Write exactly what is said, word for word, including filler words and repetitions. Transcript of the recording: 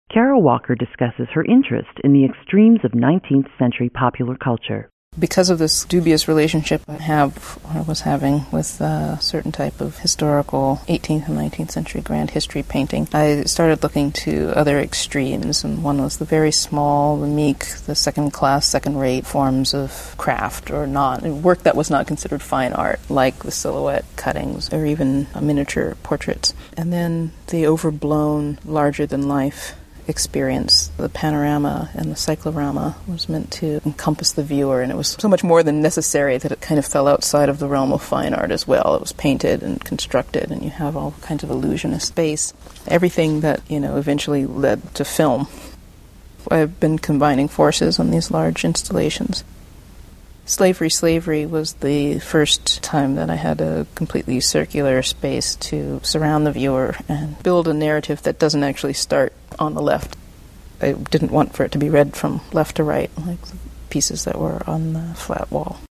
Kara Walker discusses her interest in the extremes of nineteenth century popular culture. Because of this dubious relationship I have, or was having, with a certain type of historical eighteenth and nineteenth century grand history painting, I started looking to other extremes, and one was the very small, the meek, the second-class, second-rate forms of craft or not, work that was not considered fine art, like the silhouette cuttings or even miniature portraits. And then the overblown, larger-than-life experience. The panorama and the cyclorama was meant to encompass the viewer, and it was so much more than necessary that it kind of fell outside of the realm of fine art as well. It was painted and constructed, and you have all kinds of illusionist space. Everything that, you know, eventually led to film. I've been combining forces on these large installations. Slavery, Slavery was the first time that I had a completely circular space to surround the viewer and build a narrative that doesn't actually start on the left. I didn't want for it to be read from left to right, like the pieces that were on the flat wall.